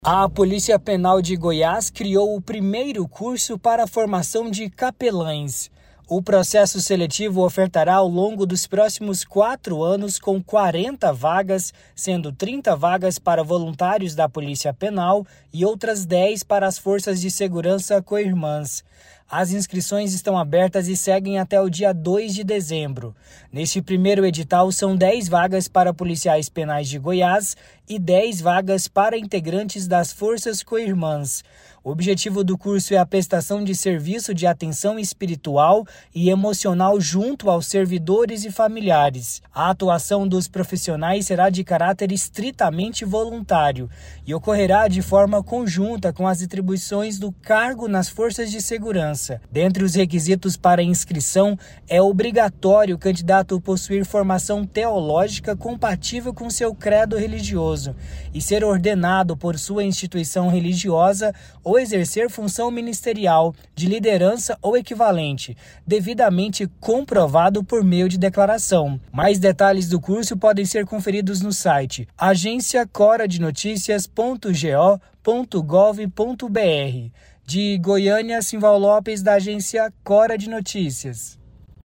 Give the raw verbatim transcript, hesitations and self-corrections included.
A Polícia Penal de Goiás criou o primeiro curso para a formação de capelães. O processo seletivo ofertará ao longo dos próximos quatro anos com quarenta vagas, sendo trinta vagas para voluntários da Polícia Penal e outras dez para as forças de segurança co-irmãs. As inscrições estão abertas e seguem até o dia dois de dezembro. Neste primeiro edital, são dez vagas para policiais penais de Goiás e dez vagas para integrantes das forças co-irmãs. O objetivo do curso é a prestação de serviço de atenção espiritual e emocional junto aos servidores e familiares. A atuação dos profissionais será de caráter estritamente voluntário e ocorrerá de forma conjunta com as atribuições do cargo nas forças de segurança. Dentre os requisitos para inscrição, é obrigatório o candidato possuir formação teológica compatível com seu credo religioso e ser ordenado por sua instituição religiosa ou exercer função ministerial, de liderança ou equivalente, devidamente comprovado por meio de declaração. Mais detalhes do curso podem ser conferidos no site agência cora de noticias ponto go ponto gov ponto br. De Goiânia, Simval Lopes, da Agência Cora de Notícias.